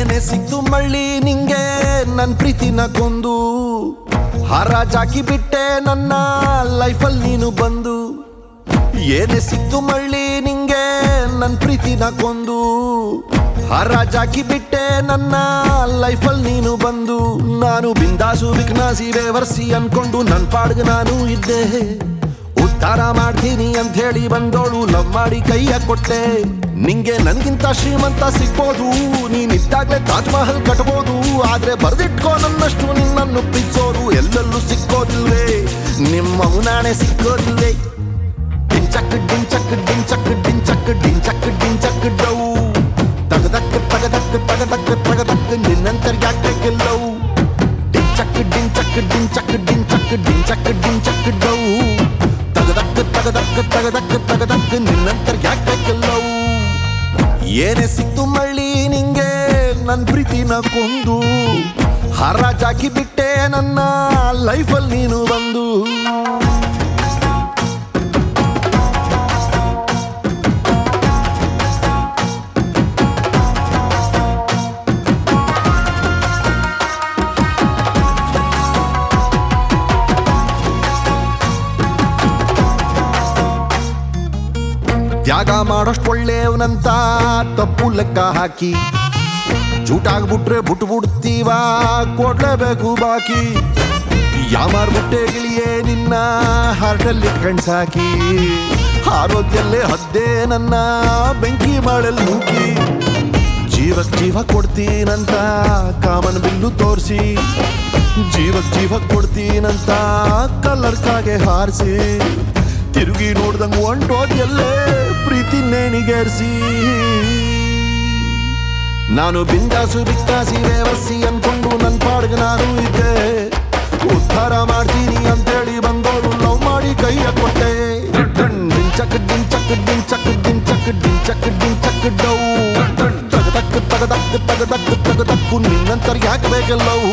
ಏನೇ ಸಿಕ್ತು ಮಳ್ಳಿ ನಿಂಗೆ ನನ್ ಪ್ರೀತಿನ ಕೊಂದು ಹರಾಜಾಕಿ ಬಿಟ್ಟೆ ನನ್ನ ಲೈಫಲ್ಲಿ ನೀನು ಬಂದು ಏನೇ ಸಿಕ್ತು ಮಳ್ಳಿ ನಿಂಗೆ ನನ್ ಪ್ರೀತಿನ ಕೊಂದು ಹರಾಜಾಕಿ ಬಿಟ್ಟೆ ನನ್ನ ಲೈಫಲ್ಲಿ ನೀನು ಬಂದು ನಾನು ಬಿಂದಾಸು ಬಿಕ್ನಾಸಿ ಬೇವರ್ಸಿ ಅನ್ಕೊಂಡು ನನ್ ಪಾಡ್ಗೆ ನಾನು ಇದ್ದೆ ಉದ್ಧಾರ ಮಾಡ್ತೀನಿ ಅಂತ ಹೇಳಿ ಬಂದೋಳು ಲವ್ ಮಾಡಿ ಕೈಯ ಕೊಟ್ಟೆ ನಿಂಗೆ ನನ್ಗಿಂತ ಶ್ರೀಮಂತ ಸಿಗ್ಬೋದು ನೀನಿದ್ದಾಗ್ಲೇ ತಾಜ್ ಮಹಲ್ ಕಟ್ಬೋದು ಆದ್ರೆ ಬರ್ದಿಟ್ಕೋ ನನ್ನಷ್ಟು ನಿನ್ನನ್ನು ಪ್ರೀತಿಸೋರು ಎಲ್ಲೆಲ್ಲೂ ಸಿಕ್ಕೋದಿಲ್ವೇ ನಿಮ್ಮ ಮೌನಾಣೆ ಸಿಕ್ಕೋದಿಲ್ವೇ ಡಿಂಚಕ್ ಡಿಂಚಕ್ ಡಿಂಚಕ್ ಡಿಂಚಕ್ ಡಿಂಚಕ್ ಡಿಂಚಕ್ ಡೌ ತಗದಕ್ ತಗದಕ್ ತಗದಕ್ ತಗದಕ್ ನಿನ್ನಂತರ ಯಾಕೆ ಗೆಲ್ಲವು ಡಿಂಚಕ್ ಡಿಂಚಕ್ ಡಿಂಚಕ್ ಡಿಂಚಕ್ ಡಿಂಚಕ್ ಡಿಂಚಕ್ ಡೌ ತಗದಕ್ ತಗದಕ್ ತಗದಕ್ ತಗದಕ್ ನಿನ್ನಂತರ ಯಾಕೆ ಗೆಲ್ಲವು ಏನೇ ಸಿಕ್ತು ಮಳ್ಳಿ ನಿಂಗೆ ನನ್ ಪ್ರೀತಿನ ಕೊಂದು ಹರಾಜಾಕಿ ಬಿಟ್ಟೆ ನನ್ನ ಲೈಫಲ್ಲಿ ನೀನು ಬಂದು ತ್ಯಾಗ ಮಾಡೋಷ್ಟು ಒಳ್ಳೆಯವನಂತ ತಪ್ಪು ಲೆಕ್ಕ ಹಾಕಿ ಜೂಟಾಗ್ಬಿಟ್ರೆ ಬಿಟ್ಟು ಬಿಡ್ತೀವ ಕೊಡ್ಲೇಬೇಕು ಬಾಕಿ ಯಾಮಾರ್ಬಿಟ್ಟೆ ಗಿಳಿಯೇ ನಿನ್ನ ಹಾರ್ಟಲ್ಲಿ ಕಣ್ಸಾಕಿ ಆರೋಗ್ಯಲ್ಲೇ ಹದ್ದೆ ನನ್ನ ಬೆಂಕಿ ಮಾಡಲ್ ನೂಕಿ ಜೀವಕ್ ಜೀವ ಕೊಡ್ತೀನಂತ ಕಾಮನ್ ಬಿಲ್ಲು ತೋರಿಸಿ ಜೀವಕ್ ಜೀವ ಕೊಡ್ತೀನಂತ ಕಲ್ಲರ್ ಕಾಗೆ ಹಾರಿಸಿ ತಿರುಗಿ ನೋಡ್ದಂಗ ಹೊಂಟೋದ್ಯಲ್ಲೇ ಪ್ರೀತಿ ನೇಣಿಗೇರಿಸಿ ನಾನು ಬಿಂದಾಸು ಬಿಕ್ಕಾಸಿ ರೇವರ್ಸಿ ಅನ್ಕೊಂಡು ನನ್ ಪಾಡ್ಗೆ ನಾನು ಇದ್ದೆ ಉದ್ಧಾರ ಮಾಡ್ತೀನಿ ಅಂತೇಳಿ ಬಂದೋಳು ಲವ್ ಮಾಡಿ ಕೈಯ ಕೊಟ್ಟೆ ಡಿಂಚಕ್ ಡಿಂಚಕ್ ಡಿಂಚಕ್ ಡಿಂಚಕ್ ಡಿಂಚಕ್ ಡಿಂಚಕ್ ಡೌ ತಗದಕ್ ತಗದಕ್ ತಗದಕ್ ತಗದಕ್ಕು ನಿನ್ನಂತರ ಯಾಕೆ ಬೇಕೆಲ್ಲವು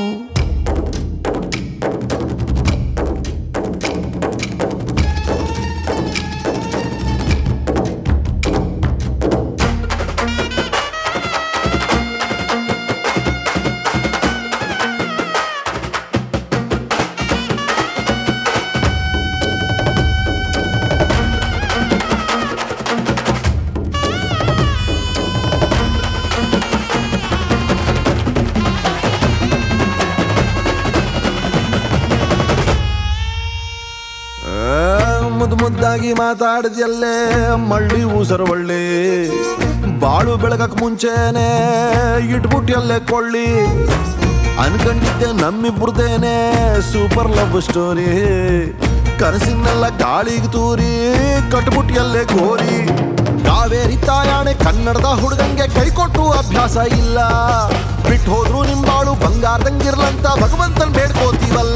ಮುದ್ದಾಗಿ ಮಾತಾಡಿದ್ಯಲ್ಲೇ ಮಳ್ಳಿ ಊಸರ ಒಳ್ಳಿ ಬಾಳು ಬೆಳಗಕ್ ಮುಂಚೆನೆ ಇಟ್ಬಿಟ್ಟಿಯಲ್ಲೇ ಕೊಳ್ಳಿ ಅನ್ಕೊಂಡಿದ್ದೆ ನಮ್ಮಿಬ್ರದೇನೆ ಸೂಪರ್ ಲವ್ ಸ್ಟೋರಿ ಕನಸಿನೆಲ್ಲ ಗಾಳಿಗೆ ತೂರಿ ಕಟ್ಬಿಟ್ಟಿಯಲ್ಲೇ ಗೋರಿ ಕಾವೇರಿ ತಾಯಾಣೆ ಕನ್ನಡದ ಹುಡುಗಂಗೆ ಕೈ ಕೊಟ್ಟು ಅಭ್ಯಾಸ ಇಲ್ಲ ಬಿಟ್ಟು ಹೋದ್ರು ನಿಂಬಾಳು ಬಂಗಾರದಂಗಿರ್ಲಂತ ಭಗವಂತನ್ ಬೇಡ್ಕೋತೀವಲ್ಲ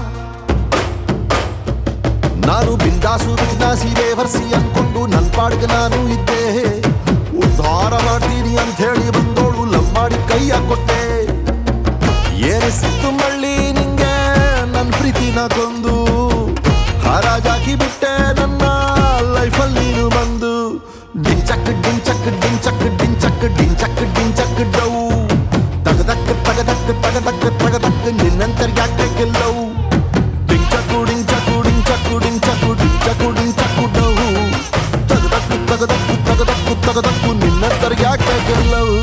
ನಾನು ಬಿಂದಾಸು ಬಿಂದಾಸಿ ರೇವರ್ಸಿ ಅನ್ಕೊಂಡು ನನ್ ಪಾಡ್ಗೆ ನಾನು ಇದ್ದೆ ಉದ್ಧಾರ ಮಾಡ್ತೀನಿ ಅಂತ ಹೇಳಿ ಬಂದೋಳು ಲವ್ ಮಾಡಿ ಕೈಯ ಕೊಟ್ಟೆ ಏನೇ ಸಿಕ್ತು ಮಳ್ಳಿ ನಿಂಗೆ ನನ್ ಪ್ರೀತಿನ ಕೊಂದು ಹರಾಜಾಕಿ ಬಿಟ್ಟೆ ನನ್ನ ಲೈಫಲ್ಲಿ ನೀನು ಬಂದು ಡಿಂಚಕ್ ಡಿಂಚಕ್ ಡಿಂಚಕ್ ಡಿಂಚಕ್ ಡಿಂಚಕ್ ಡಿಂಚಕ್ ಡೌ ತಗದಕ್ ತಗದಕ್ ತಗದಕ್ ತಗದಕ್ ನಿನ್ನಂತರ ಯಾಕೆ ಗೆಲ್ಲವು ಡಿಂಚಕು ಡಿಂಚಕು ಡಿಂಚಕು ಡಿಂಚಕು ಡಿಂಚಕು ಡಿಂಚಕು ಡೌ ತಗದಕ್ಕು ತಗದಕ್ಕು ತಗದಕ್ಕು ತಗದಕ್ಕು ನಿನ್ನಂತರ ಯಾಕೆ ಗೆಲ್ಲವು